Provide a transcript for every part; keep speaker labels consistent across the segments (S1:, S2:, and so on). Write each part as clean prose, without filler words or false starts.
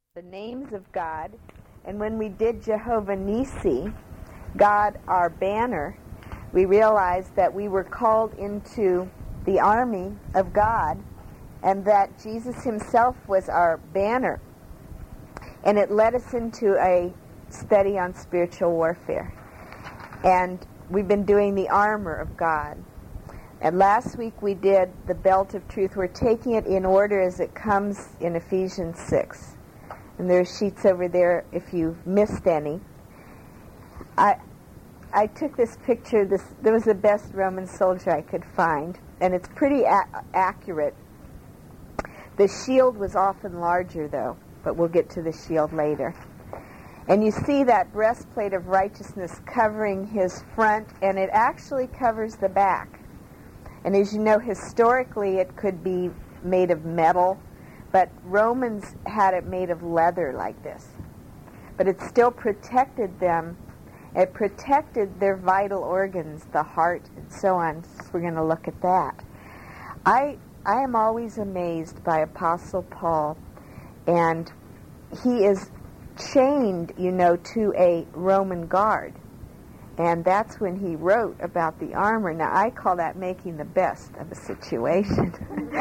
S1: the names of God, and when we did Jehovah Nissi, God our banner, we realized that we were called into the army of God and that Jesus himself was our banner. And it led us into a study on spiritual warfare. And we've been doing the armor of God. And last week we did the belt of truth. We're taking it in order as it comes in Ephesians 6. And there's sheets over there if you've missed any. I took this picture. There was the best Roman soldier I could find, and it's pretty accurate. The shield was often larger, though, but we'll get to the shield later. And you see that breastplate of righteousness covering his front, and it actually covers the back. And as you know, historically it could be made of metal, but Romans had it made of leather like this. But it still protected them. It protected their vital organs, the heart and so on. So we're going to look at that. I am always amazed by Apostle Paul, and he is chained, to a Roman guard. And that's when he wrote about the armor. Now, I call that making the best of a situation.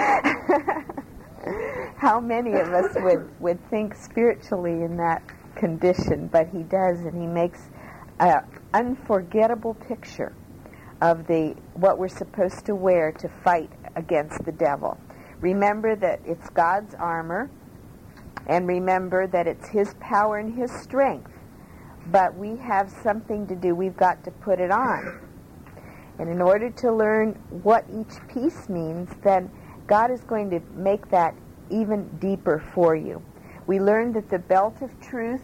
S1: How many of us would think spiritually in that condition? But he does, and he makes an unforgettable picture of what we're supposed to wear to fight against the devil. Remember that it's God's armor, and remember that it's his power and his strength. But we have something to do. We've got to put it on. And in order to learn what each piece means, then God is going to make that even deeper for you. We learned that the belt of truth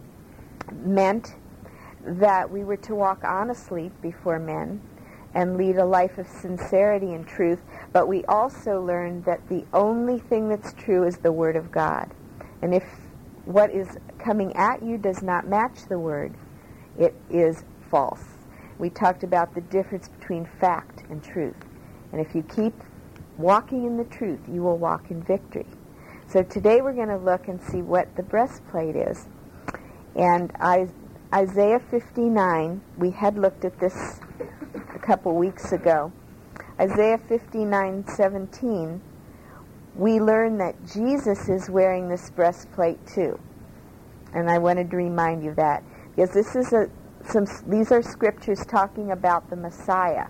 S1: meant that we were to walk honestly before men and lead a life of sincerity and truth. But we also learned that the only thing that's true is the Word of God. And if what is coming at you does not match the Word, it is false. We talked about the difference between fact and truth. And if you keep walking in the truth, you will walk in victory. So today we're going to look and see what the breastplate is. And Isaiah 59, we had looked at this a couple weeks ago. Isaiah 59:17, we learn that Jesus is wearing this breastplate too. And I wanted to remind you of that, because these are scriptures talking about the Messiah.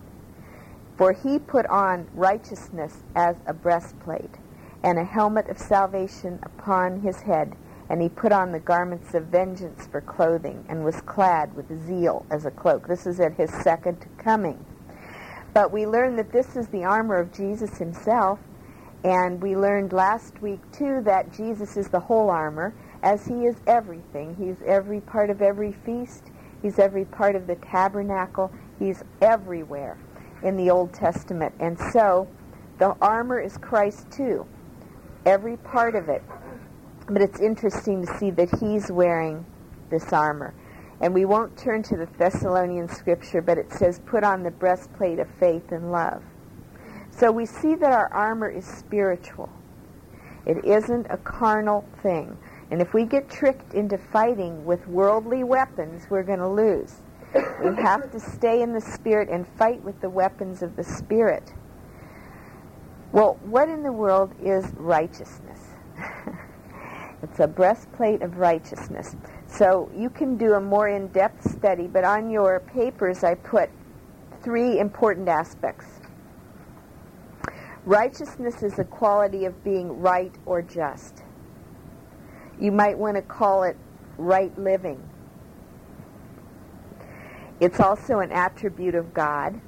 S1: For he put on righteousness as a breastplate, and a helmet of salvation upon his head, and he put on the garments of vengeance for clothing, and was clad with zeal as a cloak. This is at his second coming. But we learned that this is the armor of Jesus himself, and we learned last week too that Jesus is the whole armor, as he is everything. He's every part of every feast. He's every part of the tabernacle. He's everywhere in the Old Testament. And so the armor is Christ too, every part of it. But it's interesting to see that he's wearing this armor. And we won't turn to the Thessalonian scripture, but it says, put on the breastplate of faith and love. So we see that our armor is spiritual. It isn't a carnal thing. And if we get tricked into fighting with worldly weapons, we're going to lose. We have to stay in the Spirit and fight with the weapons of the Spirit. Well, what in the world is righteousness? It's a breastplate of righteousness. So you can do a more in-depth study, but on your papers I put 3 important aspects. Righteousness is a quality of being right or just. You might want to call it right living. It's also an attribute of God.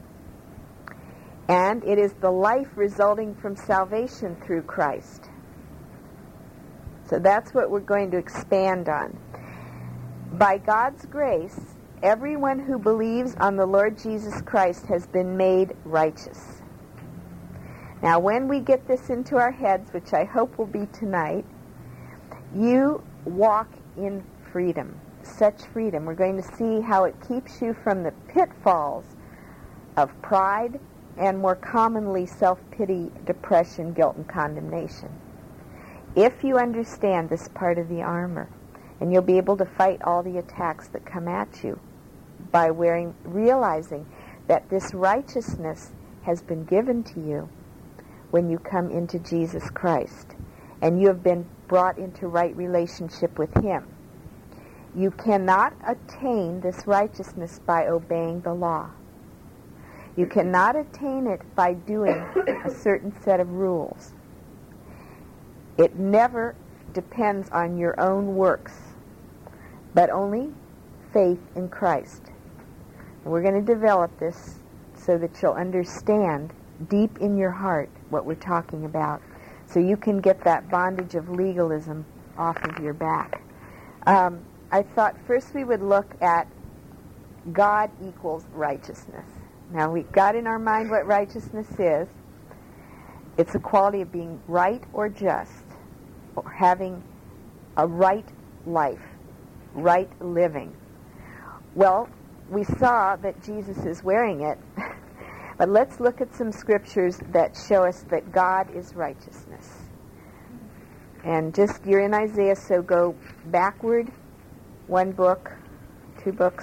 S1: And it is the life resulting from salvation through Christ. So that's what we're going to expand on. By God's grace, everyone who believes on the Lord Jesus Christ has been made righteous. Now, when we get this into our heads, which I hope will be tonight, you walk in freedom, such freedom. We're going to see how it keeps you from the pitfalls of pride and more commonly self-pity, depression, guilt, and condemnation. if you understand this part of the armor, and you'll be able to fight all the attacks that come at you by realizing that this righteousness has been given to you when you come into Jesus Christ, and you have been brought into right relationship with Him. You cannot attain this righteousness by obeying the law. You cannot attain it by doing a certain set of rules. It never depends on your own works, but only faith in Christ. And we're going to develop this so that you'll understand deep in your heart what we're talking about, so you can get that bondage of legalism off of your back. I thought first we would look at God equals righteousness. Now, we've got in our mind what righteousness is. It's a quality of being right or just, or having a right life, right living. Well, we saw that Jesus is wearing it, but let's look at some scriptures that show us that God is righteousness. And just, you're in Isaiah, so go backward one book, two books,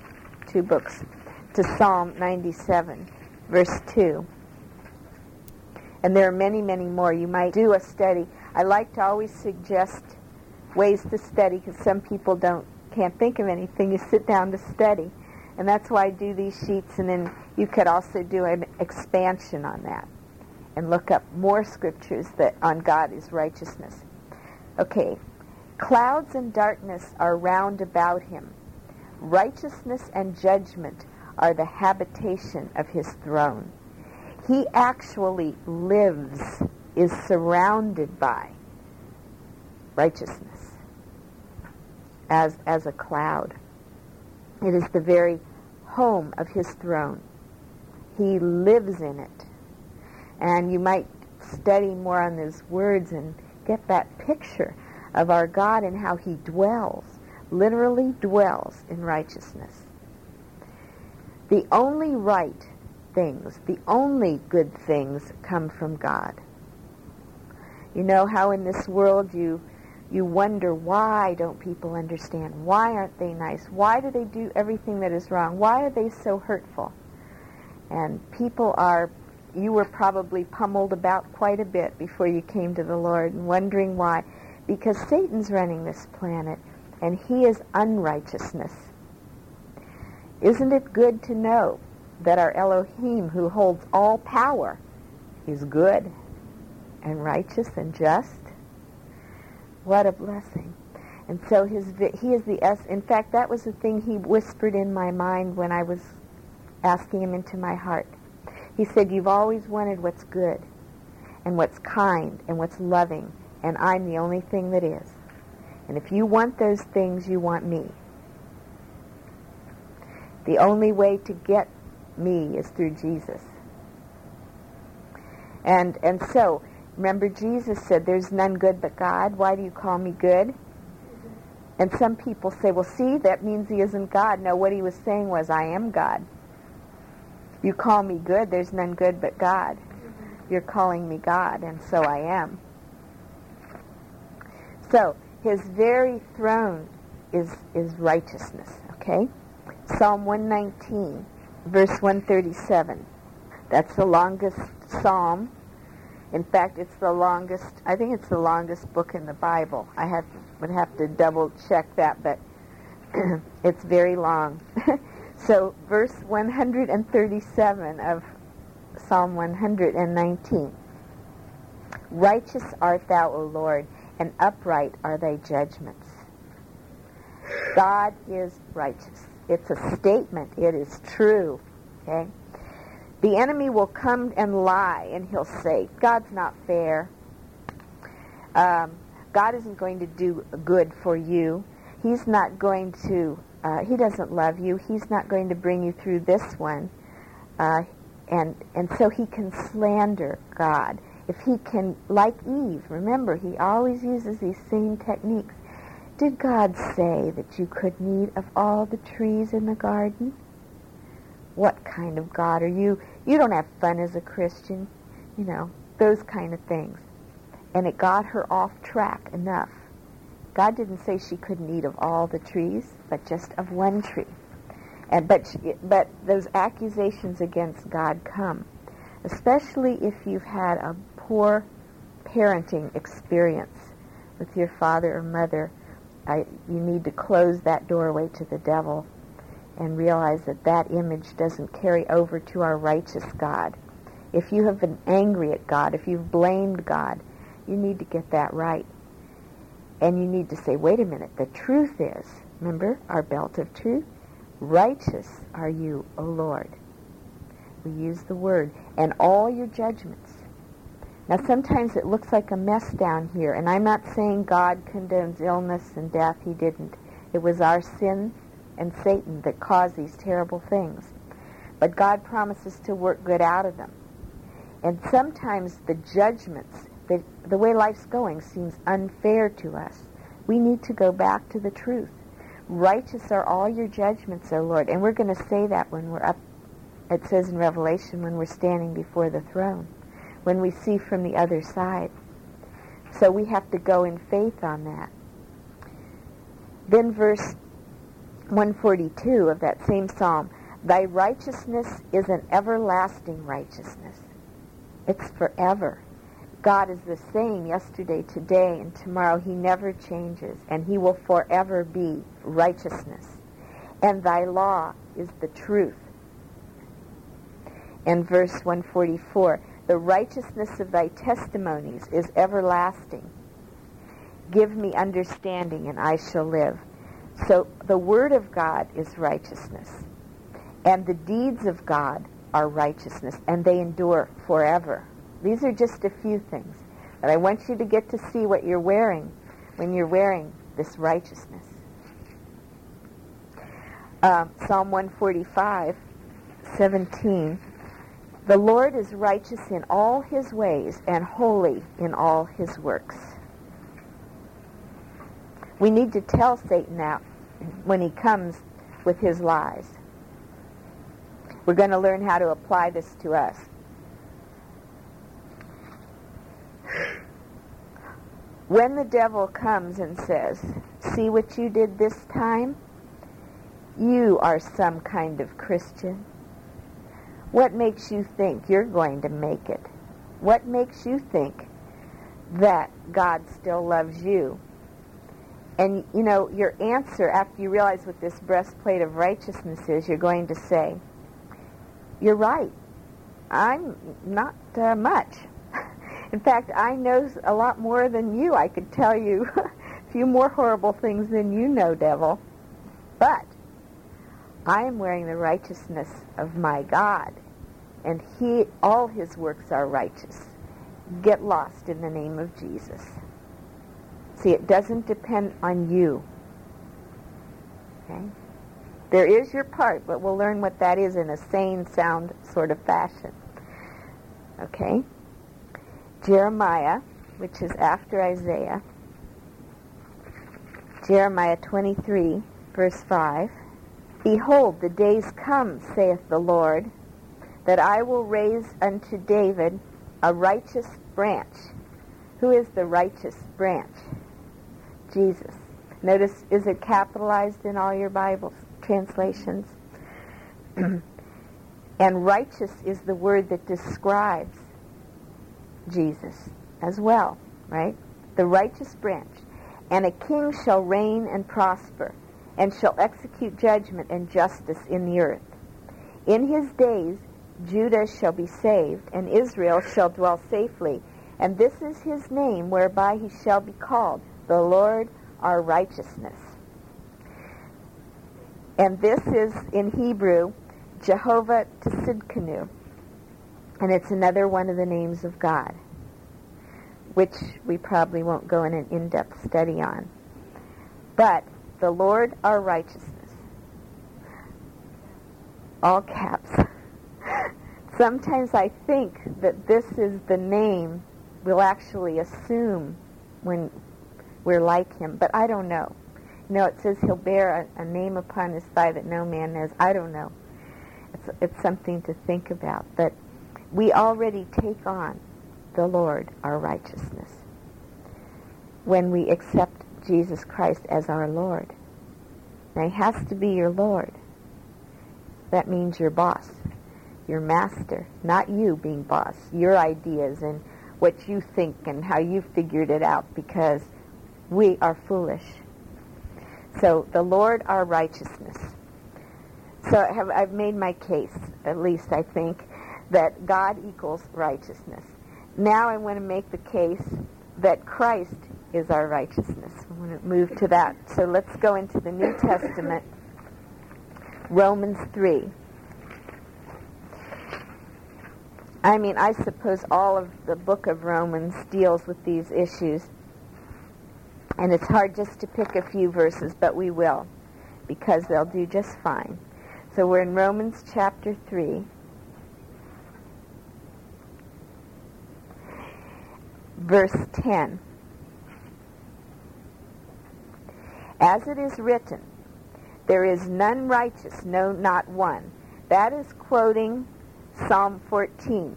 S1: to Psalm 97, verse 2. And there are many, many more. You might do a study. I like to always suggest ways to study, because some people can't think of anything. You sit down to study. And that's why I do these sheets, and then you could also do an expansion on that and look up more scriptures that on God is righteousness. Okay. Clouds and darkness are round about him. Righteousness and judgment are the habitation of his throne. He actually lives, is surrounded by righteousness as a cloud. It is the very home of his throne. He lives in it. And you might study more on those words and get that picture of our God and how he dwells, literally dwells in righteousness. The only right things, the only good things come from God. You know how in this world you wonder, why don't people understand? Why aren't they nice? Why do they do everything that is wrong? Why are they so hurtful? And you were probably pummeled about quite a bit before you came to the Lord, and wondering why. Because Satan's running this planet, and he is unrighteousness. Isn't it good to know that our Elohim, who holds all power, is good and righteous and just? What a blessing. And so he is the essence. In fact, that was the thing he whispered in my mind when I was asking him into my heart. He said, you've always wanted what's good and what's kind and what's loving, and I'm the only thing that is. And if you want those things, you want me. The only way to get me is through Jesus. And so, remember Jesus said, there's none good but God. Why do you call me good? And some people say, well, see, that means he isn't God. No, what he was saying was, I am God. You call me good, there's none good but God. You're calling me God, and so I am. So, his very throne is righteousness, okay? Psalm 119, verse 137. That's the longest psalm. In fact, it's the longest, I think it's the longest book in the Bible. Would have to double check that, but it's very long. So, verse 137 of Psalm 119. Righteous art thou, O Lord, and upright are thy judgments. God is righteous. It's a statement. It is true. Okay? The enemy will come and lie, and he'll say, God's not fair. God isn't going to do good for you. He's not going to, he doesn't love you. He's not going to bring you through this one. And so he can slander God. If he can, like Eve, remember, he always uses these same techniques. Did God say that you could eat of all the trees in the garden? What kind of God are you? You don't have fun as a Christian. You know, those kind of things. and it got her off track enough. God didn't say she couldn't eat of all the trees, but just of one tree. But those accusations against God come, especially if you've had a poor parenting experience with your father or mother. You need to close that doorway to the devil and realize that image doesn't carry over to our righteous God. If you have been angry at God, if you've blamed God, you need to get that right. And you need to say, wait a minute, the truth is, remember our belt of truth? Righteous are you, O Lord. We use the word. And all your judgments. Now sometimes it looks like a mess down here, and I'm not saying God condones illness and death. He didn't. It was our sin and Satan that caused these terrible things. But God promises to work good out of them. And sometimes the judgments, the way life's going, seems unfair to us. We need to go back to the truth. Righteous are all your judgments, O Lord. And we're going to say that when we're up, it says in Revelation, when we're standing before the throne, when we see from the other side. So we have to go in faith on that. Then verse 142 of that same psalm, thy righteousness is an everlasting righteousness. It's forever. God is the same yesterday, today, and tomorrow. He never changes, and he will forever be righteousness. And thy law is the truth. And verse 144, the righteousness of thy testimonies is everlasting. Give me understanding, and I shall live. So the word of God is righteousness, and the deeds of God are righteousness, and they endure forever. These are just a few things, but I want you to get to see what you're wearing when you're wearing this righteousness. Psalm 145:17. The Lord is righteous in all his ways and holy in all his works. We need to tell Satan that when he comes with his lies. We're going to learn how to apply this to us. When the devil comes and says, see what you did this time? You are some kind of Christian. What makes you think you're going to make it? What makes you think that God still loves you? And, you know, your answer, after you realize what this breastplate of righteousness is, you're going to say, you're right. I'm not much. In fact, I know a lot more than you. I could tell you a few more horrible things than you know, devil. But I am wearing the righteousness of my God, and all his works are righteous. Get lost in the name of Jesus. See, it doesn't depend on you. Okay? There is your part, but we'll learn what that is in a sane, sound sort of fashion. Okay? Jeremiah, which is after Isaiah. Jeremiah 23, verse 5. Behold, the days come, saith the Lord, that I will raise unto David a righteous branch. Who is the righteous branch? Jesus. Notice, is it capitalized in all your Bible translations? And righteous is the word that describes Jesus as well, right? The righteous branch. And a king shall reign and prosper, and shall execute judgment and justice in the earth. In his days Judah shall be saved, and Israel shall dwell safely. And this is his name whereby he shall be called, the Lord our righteousness. And this is, in Hebrew, Jehovah Tsidkenu. And it's another one of the names of God, which we probably won't go in an in-depth study on. But the Lord our righteousness. All caps. Sometimes I think that this is the name we'll actually assume when we're like him, but I don't know. You know, it says he'll bear a name upon his thigh that no man knows. I don't know. It's something to think about. But we already take on the Lord, our righteousness. when we accept Jesus Christ as our Lord. Now, he has to be your Lord. That means your boss, your master, not you being boss, your ideas and what you think and how you figured it out, because we are foolish. So the Lord, our righteousness. So I've made my case, at least I think, that God equals righteousness. Now I want to make the case that Christ is our righteousness. I want to move to that. So let's go into the New Testament, Romans 3. I suppose all of the book of Romans deals with these issues. And it's hard just to pick a few verses, but we will, because they'll do just fine. So we're in Romans chapter 3. Verse 10. As it is written, there is none righteous, no, not one. That is quoting Psalm 14.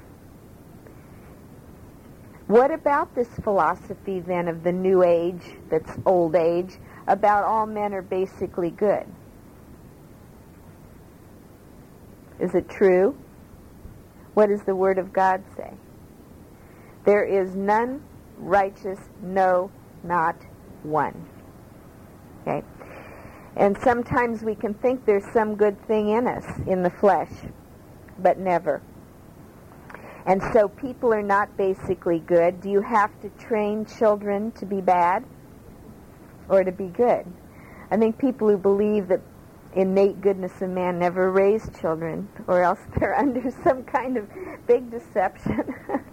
S1: What about this philosophy then of the new age, that's old age, about all men are basically good? Is it true? What does the Word of God say? There is none righteous, no, not one. Okay? And sometimes we can think there's some good thing in us, in the flesh, but never. And so people are not basically good. Do you have to train children to be bad or to be good? I think people who believe that innate goodness in man never raise children, or else they're under some kind of big deception.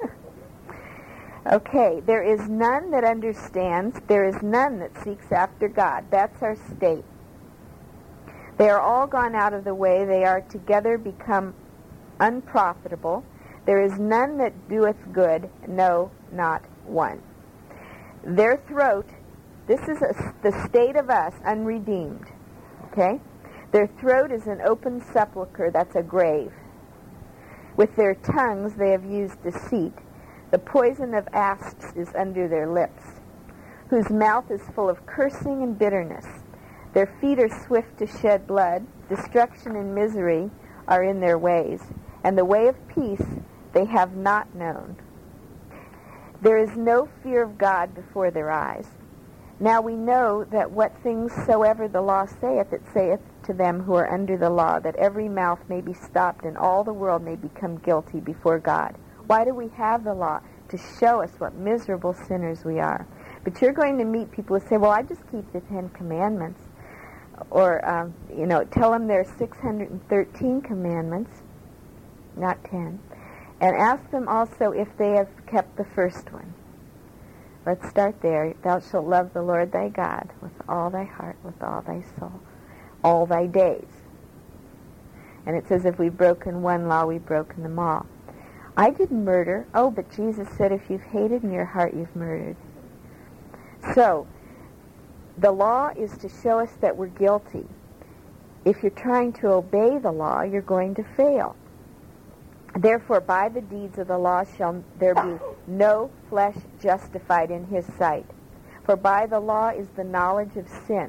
S1: Okay, there is none that understands. There is none that seeks after God. That's our state. They are all gone out of the way. They are together become unprofitable. There is none that doeth good, no, not one. Their throat, this is the state of us, unredeemed. Okay? Their throat is an open sepulchre, that's a grave. With their tongues they have used deceit. The poison of asps is under their lips, whose mouth is full of cursing and bitterness. Their feet are swift to shed blood. Destruction and misery are in their ways, and the way of peace they have not known. There is no fear of God before their eyes. Now we know that what things soever the law saith, it saith to them who are under the law, that every mouth may be stopped and all the world may become guilty before God. Why do we have the law? To show us what miserable sinners we are. But you're going to meet people who say, well, I just keep the 10 Commandments. Or, tell them there are 613 commandments, not 10. And ask them also if they have kept the first one. Let's start there. Thou shalt love the Lord thy God with all thy heart, with all thy soul, all thy days. And it says if we've broken one law, we've broken them all. I didn't murder. Oh, but Jesus said if you've hated in your heart, you've murdered. So, the law is to show us that we're guilty. If you're trying to obey the law, you're going to fail. Therefore, by the deeds of the law shall there be no flesh justified in his sight. For by the law is the knowledge of sin.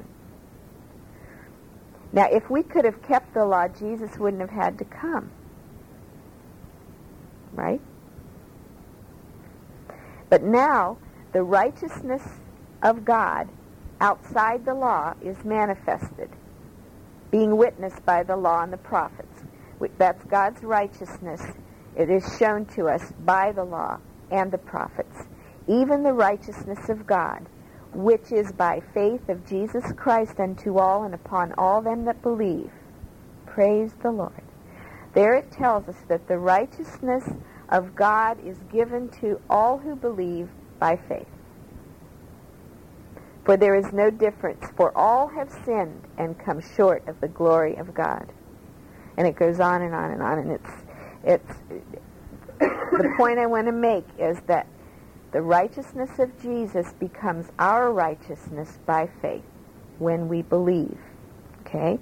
S1: Now, if we could have kept the law, Jesus wouldn't have had to come. Right? But now, the righteousness of God outside the law is manifested, being witnessed by the law and the prophets. That's God's righteousness. It is shown to us by the law and the prophets. Even the righteousness of God, which is by faith of Jesus Christ unto all and upon all them that believe. Praise the Lord. There it tells us that the righteousness of God is given to all who believe by faith. For there is no difference, for all have sinned and come short of the glory of God. And it goes on and on and on, and it's the point I want to make is that the righteousness of Jesus becomes our righteousness by faith when we believe. Okay?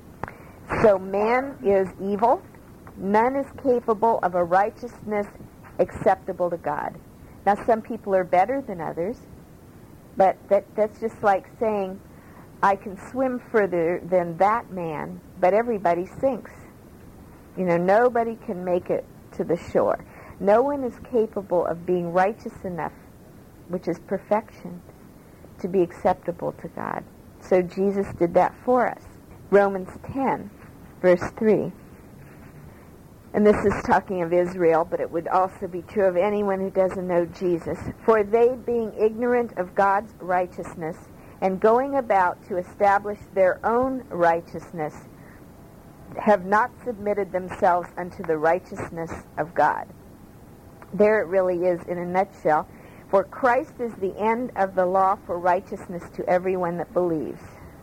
S1: So man is evil. None is capable of a righteousness acceptable to God. Now, some people are better than others, but that's just like saying, I can swim further than that man, but everybody sinks. You know, nobody can make it to the shore. No one is capable of being righteous enough, which is perfection, to be acceptable to God. So Jesus did that for us. Romans 10, verse 3. And this is talking of Israel, but it would also be true of anyone who doesn't know Jesus. For they, being ignorant of God's righteousness, and going about to establish their own righteousness, have not submitted themselves unto the righteousness of God. There it really is in a nutshell. For Christ is the end of the law for righteousness to everyone that believes.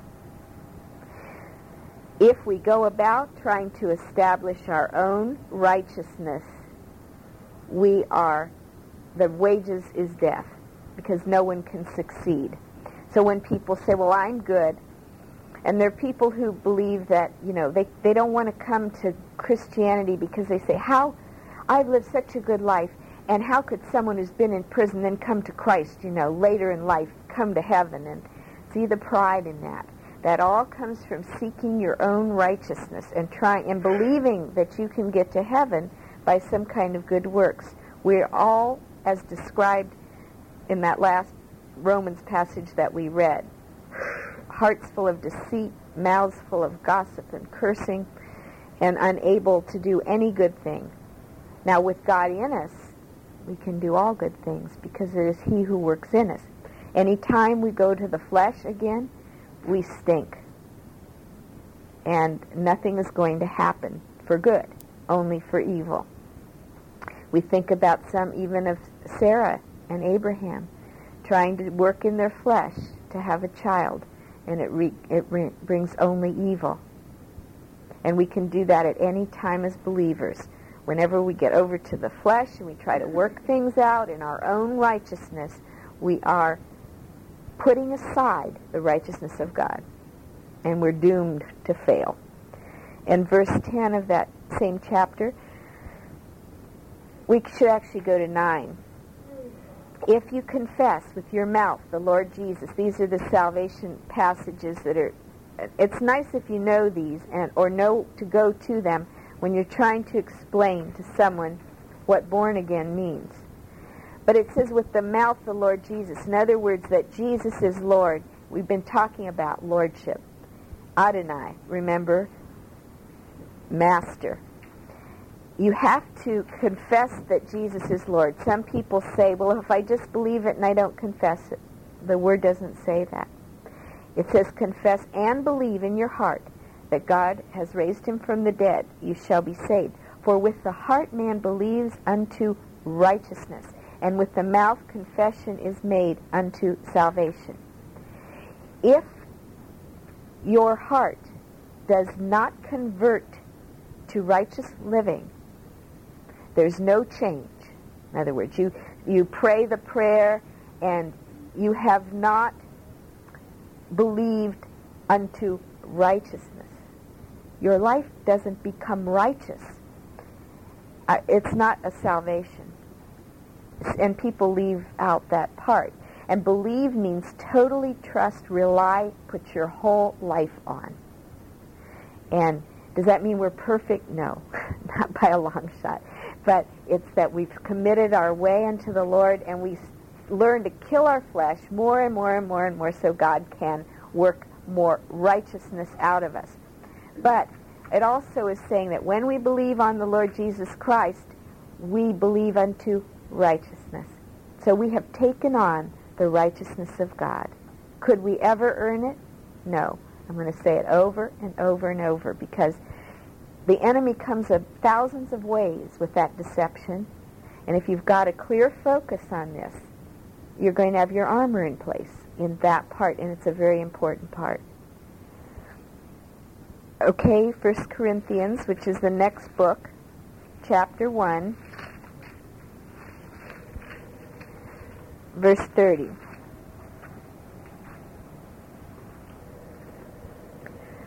S1: If we go about trying to establish our own righteousness, the wages is death, because no one can succeed. So when people say, well, I'm good, and there are people who believe that, you know, they don't want to come to Christianity because they say, how, I've lived such a good life, and how could someone who's been in prison then come to Christ, you know, later in life, come to heaven? And see the pride in that. That all comes from seeking your own righteousness and trying and believing that you can get to heaven by some kind of good works. We're all, as described in that last Romans passage that we read, hearts full of deceit, mouths full of gossip and cursing, and unable to do any good thing. Now, with God in us, we can do all good things, because it is He who works in us. Any time we go to the flesh again, we stink. And nothing is going to happen for good, only for evil. We think about some even of Sarah and Abraham trying to work in their flesh to have a child, and it brings only evil. And we can do that at any time as believers. Whenever we get over to the flesh and we try to work things out in our own righteousness, we are putting aside the righteousness of God, and we're doomed to fail. In verse 10 of that same chapter, we should actually go to 9. If you confess with your mouth the Lord Jesus, these are the salvation passages that are, it's nice if you know these or know to go to them when you're trying to explain to someone what born again means. But it says with the mouth the Lord Jesus. In other words, that Jesus is Lord. We've been talking about lordship. Adonai, remember? Master. You have to confess that Jesus is Lord. Some people say, well, if I just believe it and I don't confess it. The word doesn't say that. It says, confess and believe in your heart that God has raised him from the dead. You shall be saved. For with the heart man believes unto righteousness, and with the mouth confession is made unto salvation. If your heart does not convert to righteous living, there's no change. In other words, you pray the prayer and you have not believed unto righteousness. Your life doesn't become righteous. It's not a salvation. And people leave out that part. And believe means totally trust, rely, put your whole life on. And does that mean we're perfect? No, not by a long shot. But it's that we've committed our way unto the Lord, and we learn to kill our flesh more and more and more and more so God can work more righteousness out of us. But it also is saying that when we believe on the Lord Jesus Christ, we believe unto righteousness. So we have taken on the righteousness of God. Could we ever earn it? No. I'm going to say it over and over and over, because the enemy comes of thousands of ways with that deception. And if you've got a clear focus on this, you're going to have your armor in place in that part, and it's a very important part. Okay, 1 Corinthians, which is the next book, chapter 1, verse 30.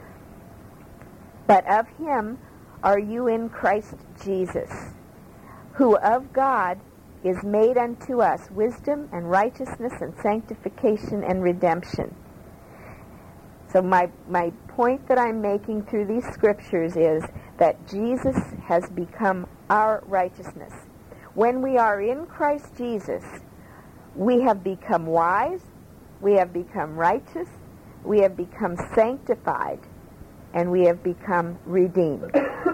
S1: But of him are you in Christ Jesus, who of God is made unto us wisdom and righteousness and sanctification and redemption. So my point that I'm making through these scriptures is that Jesus has become our righteousness. When we are in Christ Jesus, we have become wise, we have become righteous, we have become sanctified, and we have become redeemed.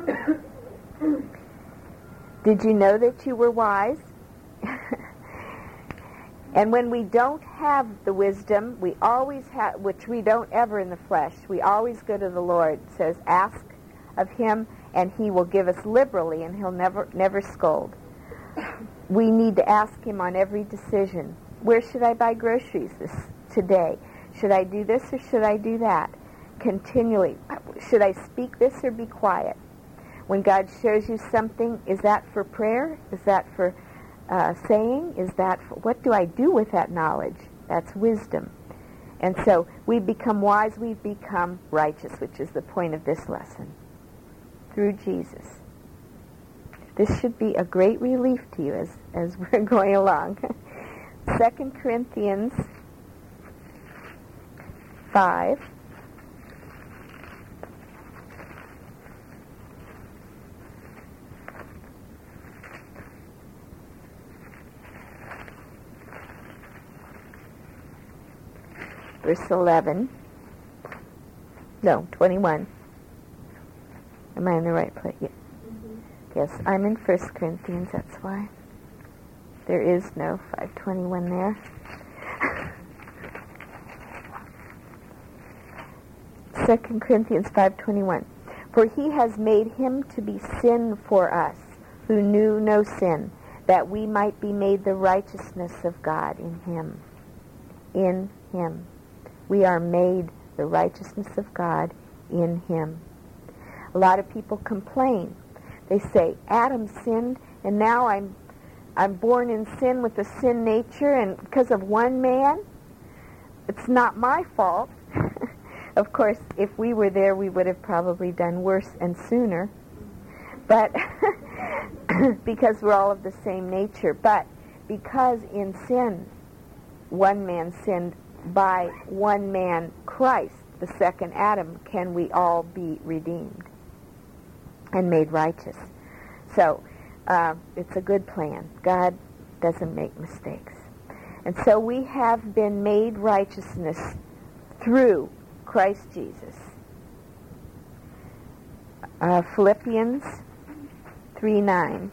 S1: Did you know that you were wise? And when we don't have the wisdom, we always have, which we don't ever in the flesh, we always go to the Lord. It says, ask of him, and he will give us liberally, and he'll never scold. We need to ask him on every decision. Where should I buy groceries today? Should I do this or should I do that? Continually. Should I speak this or be quiet? When God shows you something, is that for prayer? Is that for saying? Is that for, what do I do with that knowledge? That's wisdom. And so we become wise, we become righteous, which is the point of this lesson, through Jesus. This should be a great relief to you as we're going along. 2 Corinthians 5. Verse 11. No, 21. Am I in the right place? Yeah. Yes, I'm in 1 Corinthians, that's why. There is no 5:21 there. 2 Corinthians 5:21. For he has made him to be sin for us, who knew no sin, that we might be made the righteousness of God in him. In him. We are made the righteousness of God in him. A lot of people complain. They say, Adam sinned, and now I'm born in sin with a sin nature, and because of one man, it's not my fault. Of course, if we were there, we would have probably done worse and sooner. But because we're all of the same nature. But because in sin, one man sinned, by one man, Christ, the second Adam, can we all be redeemed and made righteous. So it's a good plan. God doesn't make mistakes. And so we have been made righteousness through Christ Jesus. Philippians 3:9.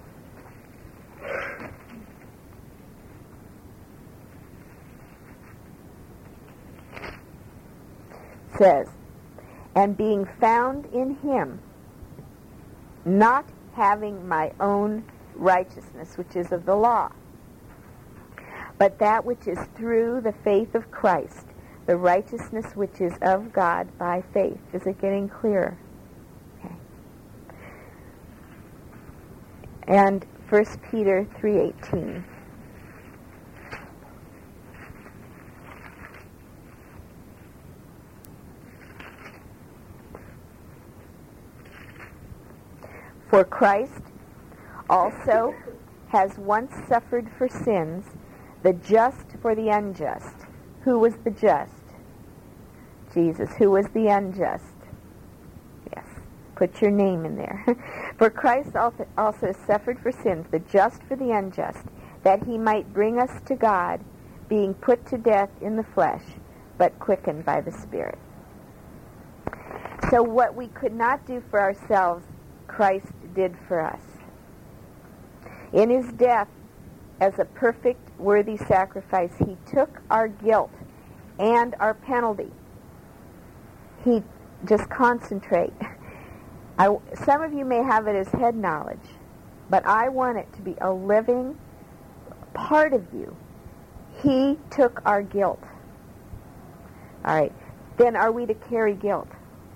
S1: Says, and being found in him, not having my own righteousness, which is of the law, but that which is through the faith of Christ, the righteousness which is of God by faith. Is it getting clearer? Okay. And 1 Peter 3:18. For Christ also has once suffered for sins, the just for the unjust. Who was the just? Jesus. Who was the unjust? Yes. Put your name in there. For Christ also suffered for sins, the just for the unjust, that he might bring us to God, being put to death in the flesh, but quickened by the Spirit. So what we could not do for ourselves, Christ did for us. In his death, as a perfect, worthy sacrifice, he took our guilt and our penalty. He just concentrate. Some of you may have it as head knowledge, but I want it to be a living part of you. He took our guilt. All right. Then are we to carry guilt?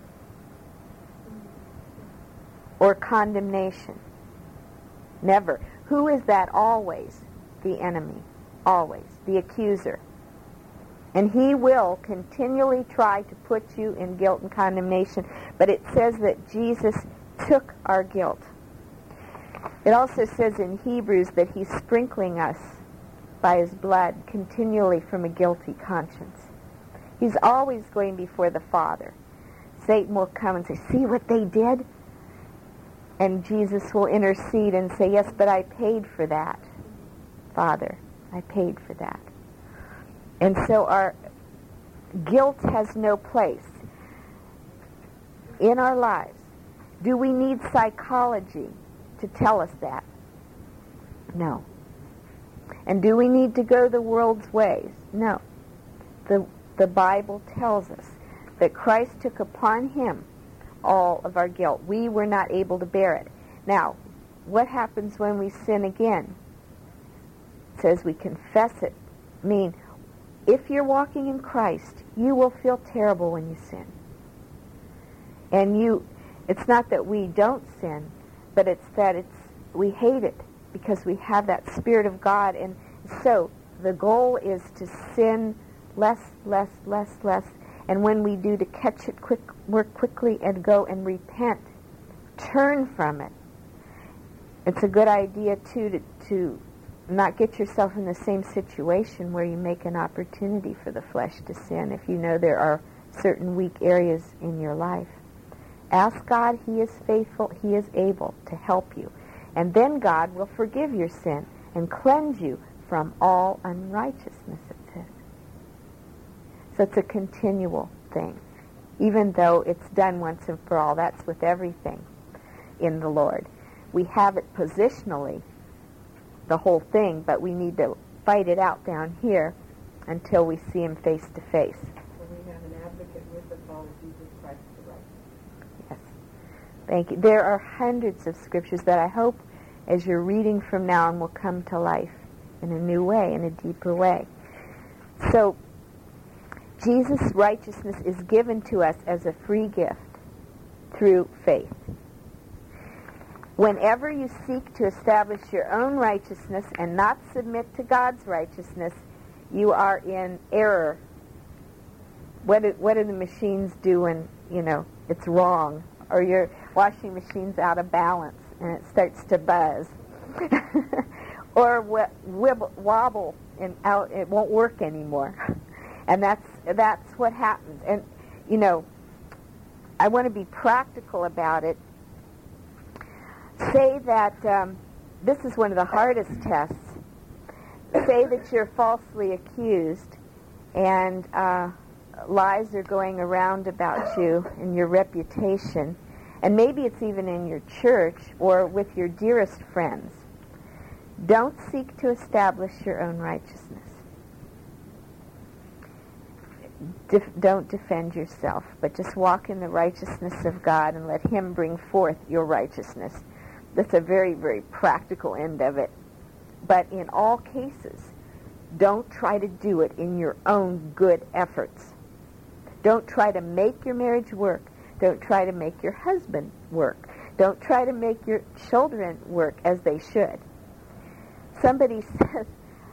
S1: Or condemnation? Never. Who is that always? The enemy. Always. The accuser. And he will continually try to put you in guilt and condemnation. But it says that Jesus took our guilt. It also says in Hebrews that he's sprinkling us by his blood continually from a guilty conscience. He's always going before the Father. Satan will come and say, see what they did? And Jesus will intercede and say, yes, but I paid for that, Father. I paid for that. And so our guilt has no place in our lives. Do we need psychology to tell us that? No. And do we need to go the world's ways? No. The Bible tells us that Christ took upon him all of our guilt. We were not able to bear it. Now, what happens when we sin again? It says we confess it. I mean, if you're walking in Christ, you will feel terrible when you sin. And it's not that we don't sin, but it's that we hate it because we have that Spirit of God. And so the goal is to sin less. And when we do, to catch it more quickly and go and repent. Turn from it. It's a good idea, too, to not get yourself in the same situation where you make an opportunity for the flesh to sin if you know there are certain weak areas in your life. Ask God. He is faithful. He is able to help you. And then God will forgive your sin and cleanse you from all unrighteousness, it says. So it's a continual thing. Even though it's done once and for all, that's with everything in the Lord. We have it positionally, the whole thing, but we need to fight it out down here until we see him face to face.
S2: So we have an advocate with the Father, Jesus Christ the righteous.
S1: Yes. Thank you. There are hundreds of scriptures that I hope as you're reading from now on will come to life in a new way, in a deeper way. So Jesus' righteousness is given to us as a free gift through faith. Whenever you seek to establish your own righteousness and not submit to God's righteousness, you are in error. What do the machines do when, it's wrong? Or your washing machine's out of balance and it starts to buzz. Or wobble and out, it won't work anymore. And that's what happens. And, I want to be practical about it. Say that this is one of the hardest tests. Say that you're falsely accused and lies are going around about you and your reputation. And maybe it's even in your church or with your dearest friends. Don't seek to establish your own righteousness. Don't defend yourself, but just walk in the righteousness of God and let him bring forth your righteousness. That's a very, very practical end of it. But in all cases, don't try to do it in your own good efforts. Don't try to make your marriage work. Don't try to make your husband work. Don't try to make your children work as they should. Somebody says,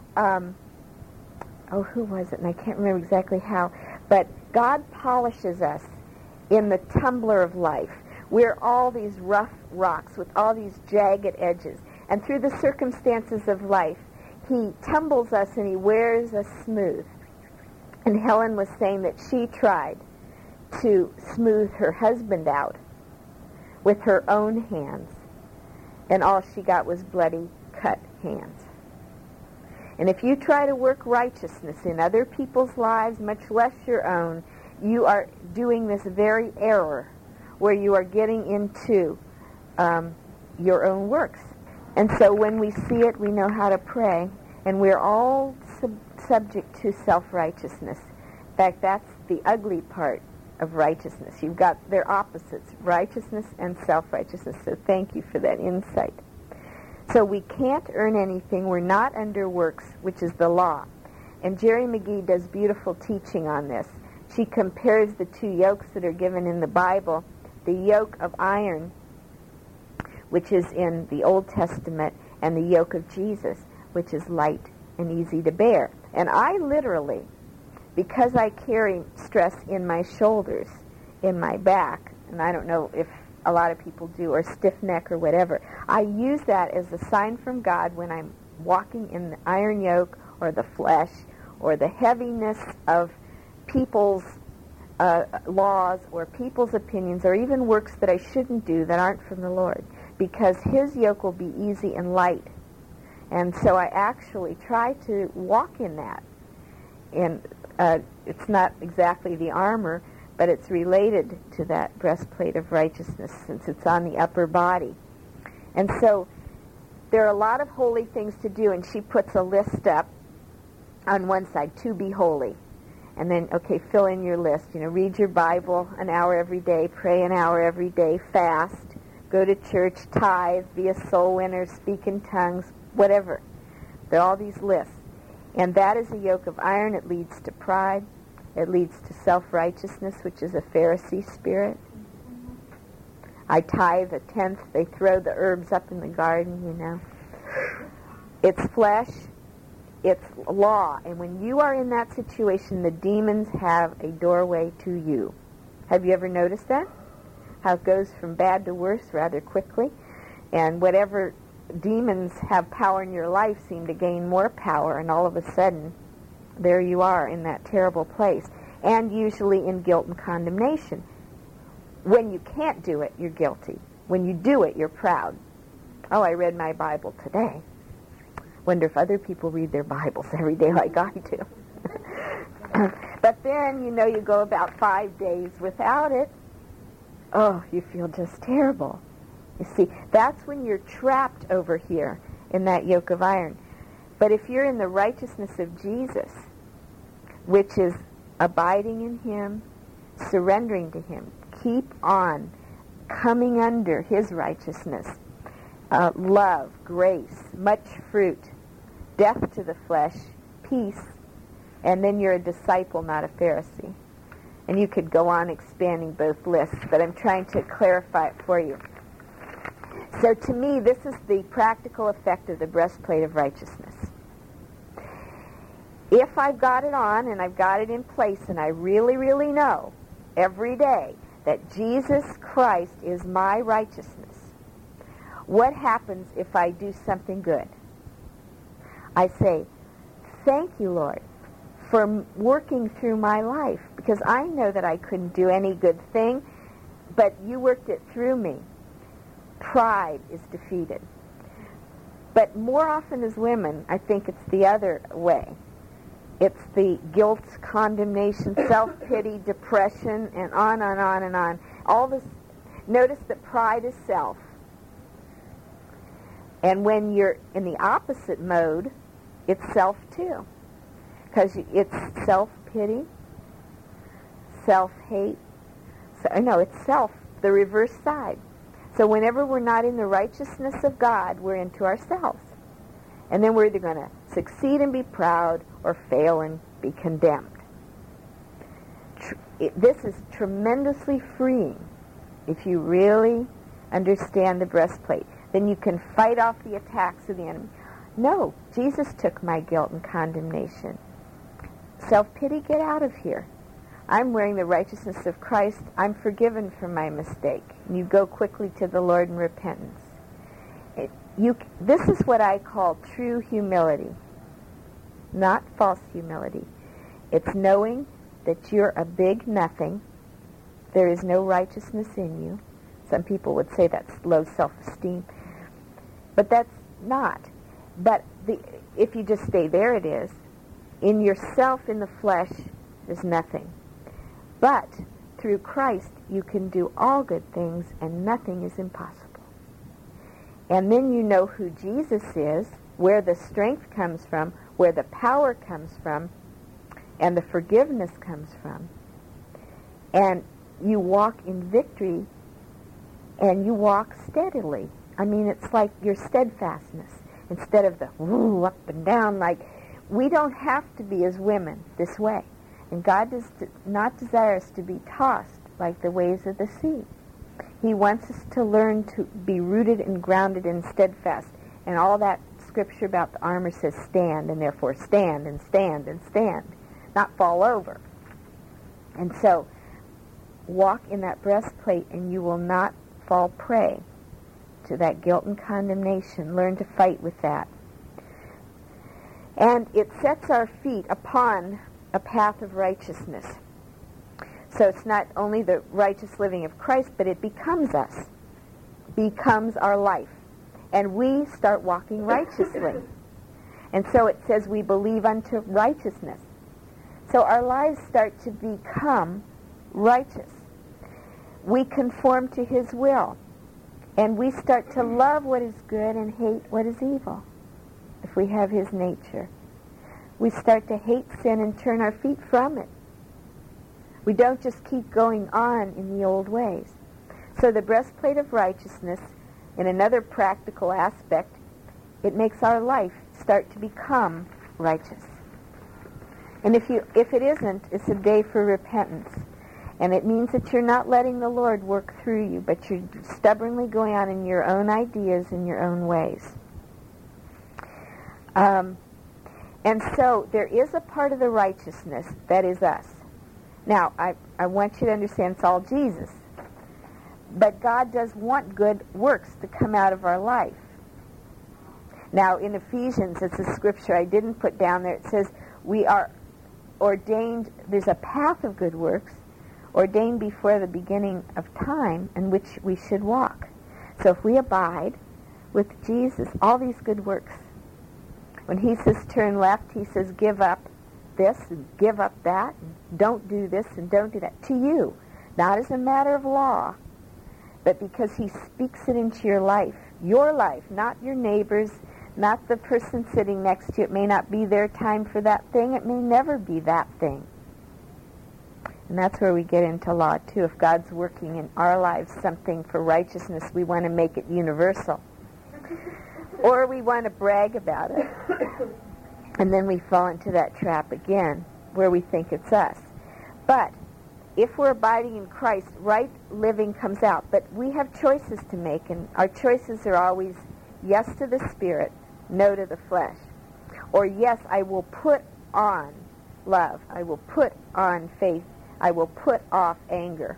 S1: who was it? And I can't remember exactly how. But God polishes us in the tumbler of life. We're all these rough rocks with all these jagged edges. And through the circumstances of life, he tumbles us and he wears us smooth. And Helen was saying that she tried to smooth her husband out with her own hands. And all she got was bloody, cut hands. And if you try to work righteousness in other people's lives, much less your own, you are doing this very error where you are getting into your own works. And so when we see it, we know how to pray. And we're all subject to self-righteousness. In fact, that's the ugly part of righteousness. You've got their opposites, righteousness and self-righteousness. So thank you for that insight. So we can't earn anything. We're not under works, which is the law. And Jerry McGee does beautiful teaching on this. She compares the two yokes that are given in the Bible, the yoke of iron, which is in the Old Testament, and the yoke of Jesus, which is light and easy to bear. And I literally, because I carry stress in my shoulders, in my back, and I don't know if a lot of people do, or stiff neck or whatever. I use that as a sign from God when I'm walking in the iron yoke or the flesh or the heaviness of people's laws or people's opinions or even works that I shouldn't do that aren't from the Lord, because his yoke will be easy and light. And so I actually try to walk in that. And it's not exactly the armor, but it's related to that breastplate of righteousness since it's on the upper body. And so there are a lot of holy things to do, and she puts a list up on one side, to be holy. And then, okay, fill in your list. Read your Bible an hour every day, pray an hour every day, fast, go to church, tithe, be a soul winner, speak in tongues, whatever. There are all these lists. And that is a yoke of iron. It leads to pride. It leads to self-righteousness, which is a Pharisee spirit. I tithe a tenth. They throw the herbs up in the garden, It's flesh. It's law. And when you are in that situation, the demons have a doorway to you. Have you ever noticed that? How it goes from bad to worse rather quickly. And whatever demons have power in your life seem to gain more power, and all of a sudden, there you are in that terrible place. And usually in guilt and condemnation. When you can't do it, you're guilty. When you do it, you're proud. Oh, I read my Bible today. Wonder if other people read their Bibles every day like I do. But then, you go about 5 days without it. Oh, you feel just terrible. You see, that's when you're trapped over here in that yoke of iron. But if you're in the righteousness of Jesus, which is abiding in him, surrendering to him, keep on coming under his righteousness, love, grace, much fruit, death to the flesh, peace, and then you're a disciple, not a Pharisee. And you could go on expanding both lists, but I'm trying to clarify it for you. So to me, this is the practical effect of the breastplate of righteousness. If I've got it on and I've got it in place and I really, really know every day that Jesus Christ is my righteousness, what happens if I do something good? I say, thank you, Lord, for working through my life, because I know that I couldn't do any good thing, but you worked it through me. Pride is defeated. But more often as women, I think it's the other way. It's the guilt, condemnation, self-pity, depression, and on and on and on. All this. Notice that pride is self. And when you're in the opposite mode, it's self too. Because it's self-pity, self-hate. It's self, the reverse side. So whenever we're not in the righteousness of God, we're into ourselves. And then we're either going to succeed and be proud or fail and be condemned. This is tremendously freeing if you really understand the breastplate. Then you can fight off the attacks of the enemy. No, Jesus took my guilt and condemnation. Self-pity, get out of here. I'm wearing the righteousness of Christ. I'm forgiven for my mistake. And you go quickly to the Lord in repentance. This is what I call true humility, not false humility. It's knowing that you're a big nothing. There is no righteousness in you. Some people would say that's low self-esteem. But that's not. But if you just stay there, it is. In yourself, in the flesh, there's nothing. But through Christ, you can do all good things, and nothing is impossible. And then you know who Jesus is, where the strength comes from, where the power comes from, and the forgiveness comes from. And you walk in victory, and you walk steadily. I mean, it's like your steadfastness, instead of the woo, up and down. Like, we don't have to be as women this way. And God does not desire us to be tossed like the waves of the sea. He wants us to learn to be rooted and grounded and steadfast. And all that scripture about the armor says stand, and therefore stand and stand and stand, not fall over. And so walk in that breastplate, and you will not fall prey to that guilt and condemnation. Learn to fight with that. And it sets our feet upon a path of righteousness. So it's not only the righteous living of Christ, but it becomes us, becomes our life. And we start walking righteously. And so it says we believe unto righteousness. So our lives start to become righteous. We conform to his will. And we start to love what is good and hate what is evil, if we have his nature. We start to hate sin and turn our feet from it. We don't just keep going on in the old ways. So the breastplate of righteousness, in another practical aspect, it makes our life start to become righteous. And if it isn't, it's a day for repentance. And it means that you're not letting the Lord work through you, but you're stubbornly going on in your own ideas and your own ways. And so there is a part of the righteousness that is us. Now, I want you to understand it's all Jesus. But God does want good works to come out of our life. Now, in Ephesians, it's a scripture I didn't put down there. It says we are ordained, there's a path of good works, ordained before the beginning of time in which we should walk. So if we abide with Jesus, all these good works, when he says turn left, he says give up this and give up that, and don't do this and don't do that, to you, not as a matter of law, but because he speaks it into your life, not your neighbor's, not the person sitting next to you. It may not be their time for that thing. It may never be that thing. And that's where we get into law, too. If God's working in our lives something for righteousness, we want to make it universal. Or we want to brag about it. And then we fall into that trap again, where we think it's us. But if we're abiding in Christ, right living comes out. But we have choices to make, and our choices are always yes to the Spirit, no to the flesh. Or yes, I will put on love. I will put on faith. I will put off anger.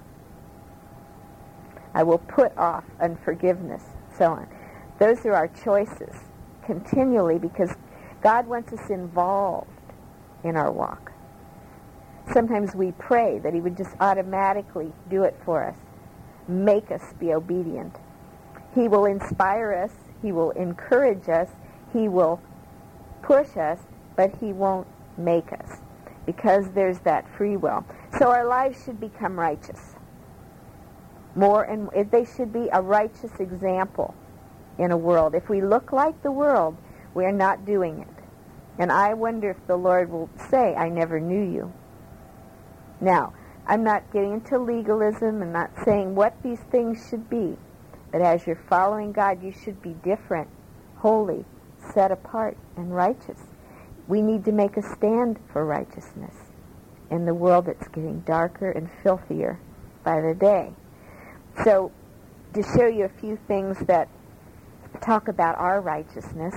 S1: I will put off unforgiveness, so on. Those are our choices continually, because God wants us involved in our walk. Sometimes we pray that he would just automatically do it for us, make us be obedient. He will inspire us, he will encourage us, he will push us, but he won't make us, because there's that free will. So our lives should become righteous. More, and they should be a righteous example in a world. If we look like the world, we're not doing it. And I wonder if the Lord will say, I never knew you. Now, I'm not getting into legalism and not saying what these things should be. But as you're following God, you should be different, holy, set apart, and righteous. We need to make a stand for righteousness in the world that's getting darker and filthier by the day. So, to show you a few things that talk about our righteousness,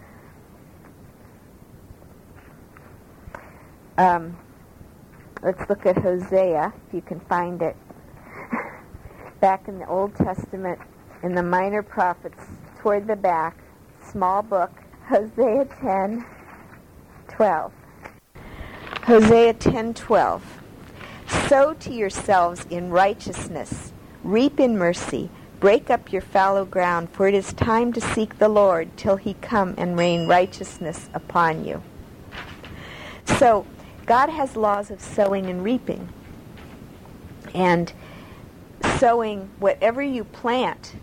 S1: let's look at Hosea, if you can find it. Back in the Old Testament, in the Minor Prophets, toward the back, small book, Hosea 10:12. Hosea 10:12. Sow to yourselves in righteousness, reap in mercy, break up your fallow ground, for it is time to seek the Lord till he come and rain righteousness upon you. So, God has laws of sowing and reaping. And sowing, whatever you plant,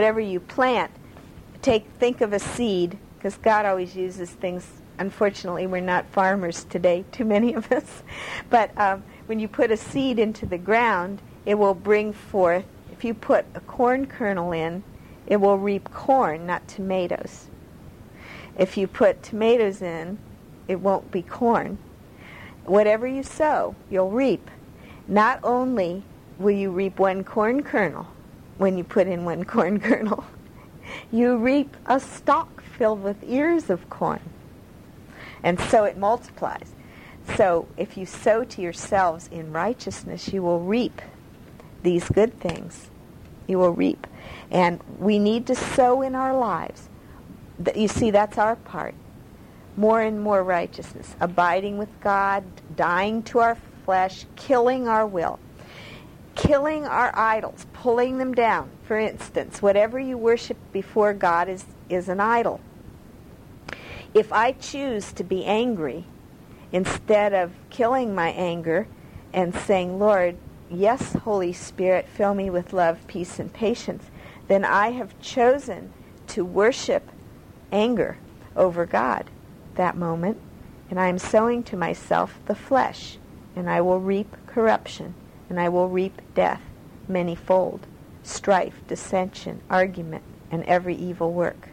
S1: think of a seed, because God always uses things. Unfortunately, we're not farmers today, too many of us. But when you put a seed into the ground, it will bring forth, if you put a corn kernel in, it will reap corn, not tomatoes. If you put tomatoes in, it won't be corn. Whatever you sow, you'll reap. Not only will you reap one corn kernel when you put in one corn kernel, you reap a stalk filled with ears of corn. And so it multiplies. So if you sow to yourselves in righteousness, you will reap these good things. you will reap. And we need to sow in our lives. You see, that's our part. More and more righteousness, abiding with God, dying to our flesh, killing our will, killing our idols, pulling them down. For instance, whatever you worship before God is an idol. If I choose to be angry, instead of killing my anger and saying, Lord, yes, Holy Spirit, fill me with love, peace, and patience, then I have chosen to worship anger over God that moment, and I am sowing to myself the flesh, and I will reap corruption, and I will reap death manyfold, strife, dissension, argument, and every evil work.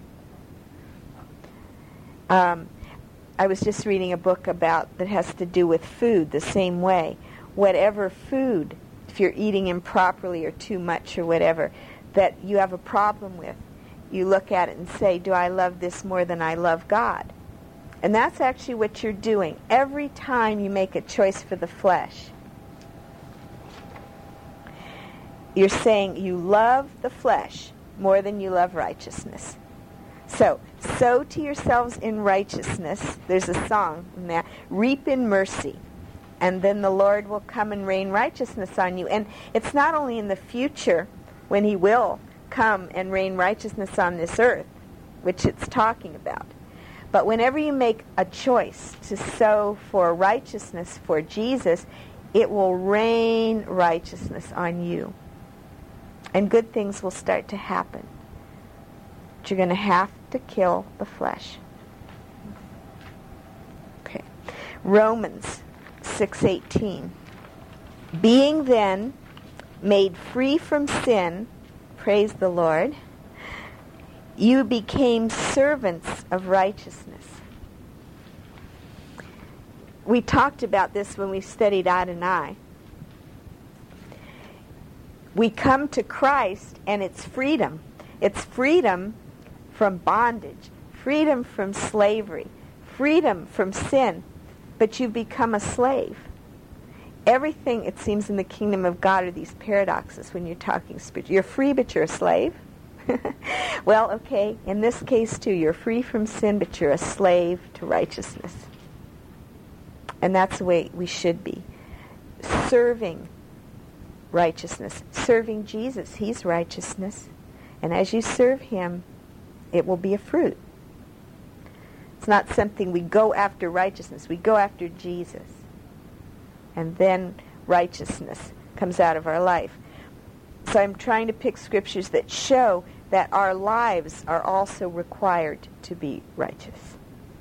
S1: I was just reading a book that has to do with food the same way. Whatever food, if you're eating improperly or too much or whatever, that you have a problem with, you look at it and say, do I love this more than I love God? And that's actually what you're doing. Every time you make a choice for the flesh, you're saying you love the flesh more than you love righteousness. So, sow to yourselves in righteousness. There's a song in that. Reap in mercy. And then the Lord will come and rain righteousness on you. And it's not only in the future when he will come and rain righteousness on this earth, which it's talking about. But whenever you make a choice to sow for righteousness for Jesus, it will rain righteousness on you. And good things will start to happen. But you're going to have to kill the flesh. Okay. Romans 6:18. Being then made free from sin, praise the Lord, you became servants of righteousness. We talked about this when we studied Adonai. We come to Christ and it's freedom. It's freedom from bondage, freedom from slavery, freedom from sin, but you become a slave. Everything, it seems, in the kingdom of God are these paradoxes when you're talking spiritual. You're free, but you're a slave. Well, okay, in this case too, you're free from sin, but you're a slave to righteousness. And that's the way we should be. Serving righteousness. Serving Jesus. He's righteousness. And as you serve him, it will be a fruit. It's not something we go after righteousness. We go after Jesus. And then righteousness comes out of our life. So I'm trying to pick scriptures that show that our lives are also required to be righteous.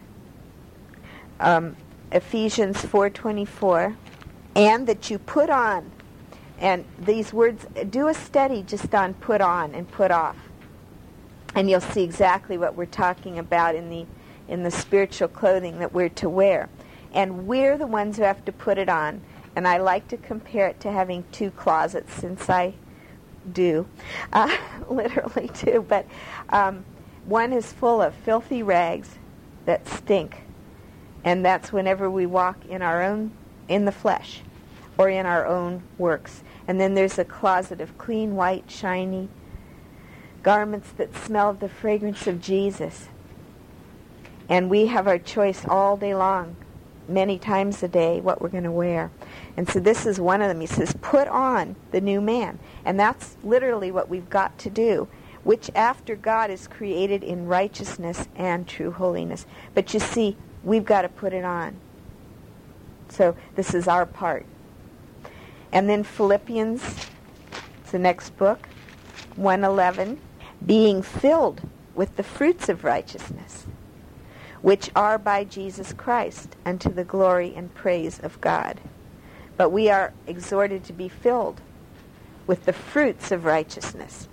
S1: Ephesians 4:24, and that you put on, and these words, do a study just on put on and put off, and you'll see exactly what we're talking about in the spiritual clothing that we're to wear. And we're the ones who have to put it on. And I like to compare it to having two closets, since I do, literally two. But one is full of filthy rags that stink. And that's whenever we walk in the flesh, or in our own works. And then there's a closet of clean, white, shiny garments that smell of the fragrance of Jesus. And we have our choice all day long, many times a day, what we're going to wear. And so this is one of them. He says, put on the new man. And that's literally what we've got to do, which after God is created in righteousness and true holiness. But you see, we've got to put it on. So this is our part. And then Philippians, it's the next book, 1:11, being filled with the fruits of righteousness, which are by Jesus Christ, unto the glory and praise of God. But we are exhorted to be filled with the fruits of righteousness.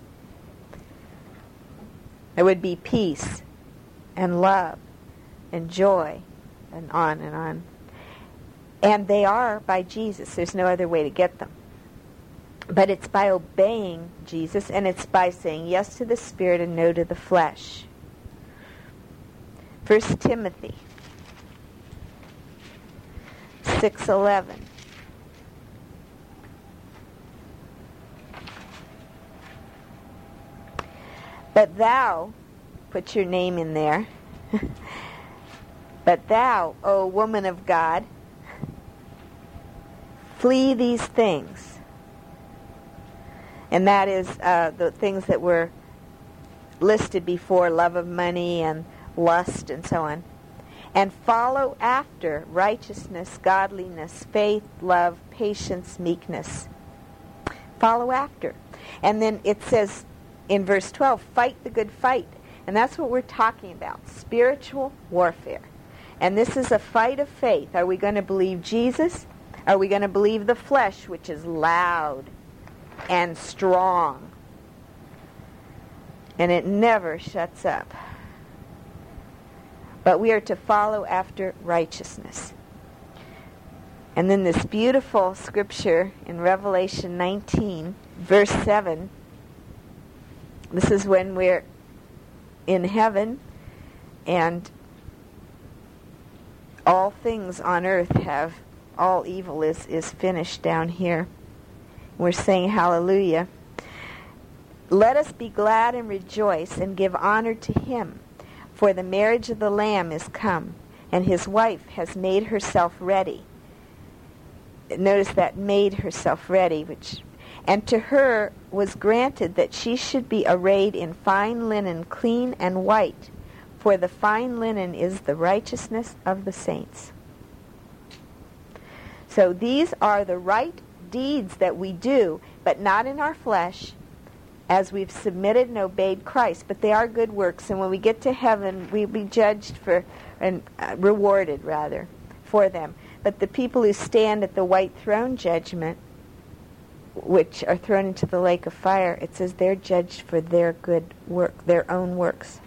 S1: It would be peace and love and joy and on and on. And they are by Jesus. There's no other way to get them. But it's by obeying Jesus, and it's by saying yes to the Spirit and no to the flesh. 1 Timothy 6:11. But thou, put your name in there, but thou, O woman of God, flee these things. And that is the things that were listed before, love of money and lust and so on. And follow after righteousness, godliness, faith, love, patience, meekness. Follow after. And then it says in verse 12, fight the good fight. And that's what we're talking about, spiritual warfare. And this is a fight of faith. Are we going to believe Jesus? Are we going to believe the flesh, which is loud and strong? And it never shuts up. But we are to follow after righteousness. And then this beautiful scripture in Revelation 19, verse 7. This is when we're in heaven and all things on earth have, all evil is finished down here. We're saying hallelujah. Let us be glad and rejoice and give honor to him, for the marriage of the Lamb is come, and his wife has made herself ready. Notice that, made herself ready, and to her was granted that she should be arrayed in fine linen, clean and white, for the fine linen is the righteousness of the saints. So these are the right deeds that we do, but not in our flesh, as we've submitted and obeyed Christ. But they are good works, and when we get to heaven, we'll be judged for, and rewarded, rather, for them. But the people who stand at the white throne judgment, which are thrown into the lake of fire, it says they're judged for their good work, their own works.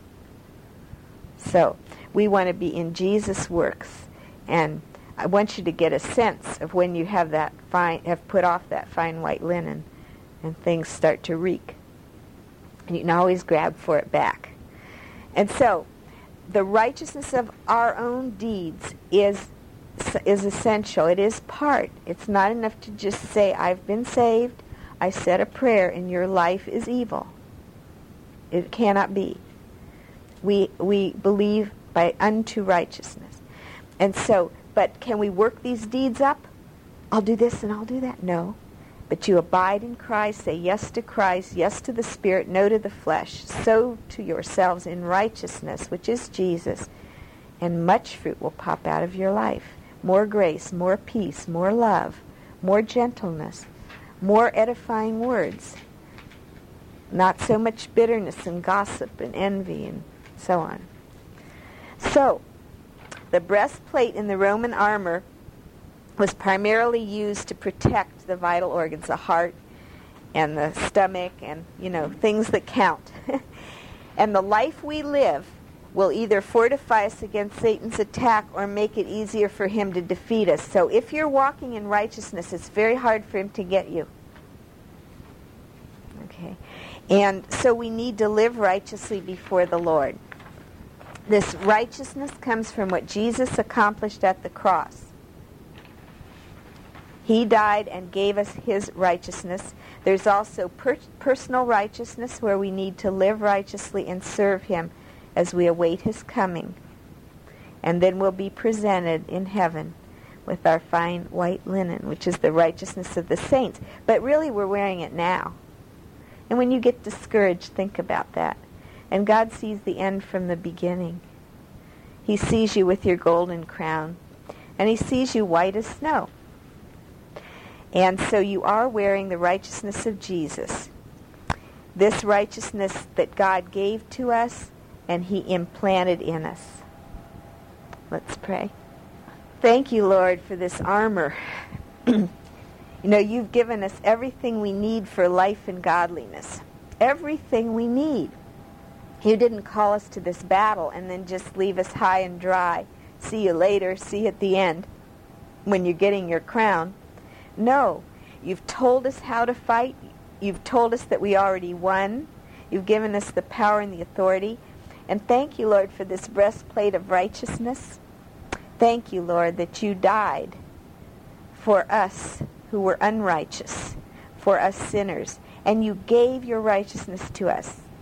S1: So we want to be in Jesus' works, and I want you to get a sense of when you have put off that fine white linen, and things start to reek. And you can always grab for it back. And so, the righteousness of our own deeds is essential. It is part. It's not enough to just say, I've been saved, I said a prayer, and your life is evil. It cannot be. We believe by unto righteousness. And so, but can we work these deeds up? I'll do this and I'll do that. No. But you abide in Christ, say yes to Christ, yes to the Spirit, no to the flesh. Sow to yourselves in righteousness, which is Jesus, and much fruit will pop out of your life. More grace, more peace, more love, more gentleness, more edifying words. Not so much bitterness and gossip and envy and so on. So, the breastplate in the Roman armor was primarily used to protect the vital organs, the heart and the stomach and, things that count. And the life we live will either fortify us against Satan's attack or make it easier for him to defeat us. So if you're walking in righteousness, it's very hard for him to get you. Okay. And so we need to live righteously before the Lord. This righteousness comes from what Jesus accomplished at the cross. He died and gave us his righteousness. There's also personal righteousness where we need to live righteously and serve him as we await his coming. And then we'll be presented in heaven with our fine white linen, which is the righteousness of the saints. But really we're wearing it now. And when you get discouraged, think about that. And God sees the end from the beginning. He sees you with your golden crown. And he sees you white as snow. And so you are wearing the righteousness of Jesus. This righteousness that God gave to us and he implanted in us. Let's pray. Thank you, Lord, for this armor. You've given us everything we need for life and godliness. Everything we need. You didn't call us to this battle and then just leave us high and dry. See you later, see you at the end, when you're getting your crown. No, you've told us how to fight. You've told us that we already won. You've given us the power and the authority. And thank you, Lord, for this breastplate of righteousness. Thank you, Lord, that you died for us who were unrighteous, for us sinners. And you gave your righteousness to us.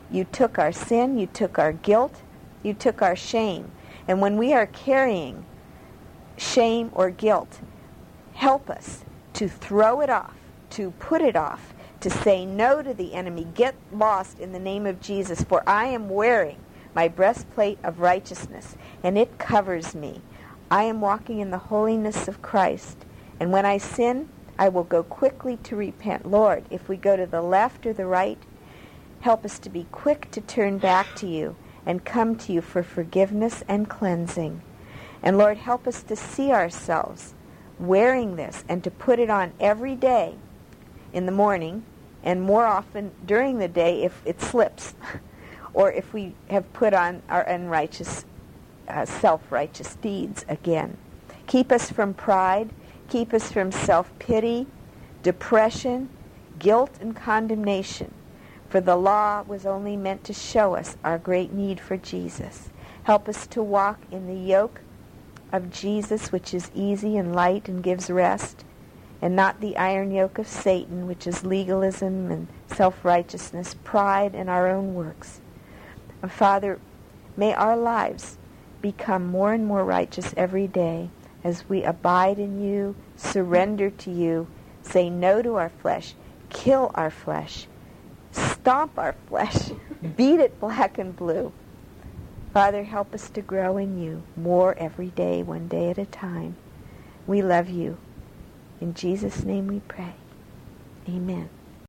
S1: You took our sin, you took our guilt, you took our shame. And when we are carrying shame or guilt, help us to throw it off, to put it off, to say no to the enemy. Get lost in the name of Jesus, for I am wearing my breastplate of righteousness, and it covers me. I am walking in the holiness of Christ, and when I sin, I will go quickly to repent. Lord, if we go to the left or the right, help us to be quick to turn back to you and come to you for forgiveness and cleansing. And Lord, help us to see ourselves wearing this and to put it on every day in the morning, and more often during the day if it slips, or if we have put on our unrighteous, self-righteous deeds again. Keep us from pride. Keep us from self-pity, depression, guilt, and condemnation. For the law was only meant to show us our great need for Jesus. Help us to walk in the yoke of Jesus, which is easy and light and gives rest, and not the iron yoke of Satan, which is legalism and self-righteousness, pride, and our own works. And Father, may our lives become more and more righteous every day as we abide in you, surrender to you, say no to our flesh, kill our flesh, stomp our flesh, beat it black and blue. Father, help us to grow in you more every day, one day at a time. We love you. In Jesus' name we pray. Amen.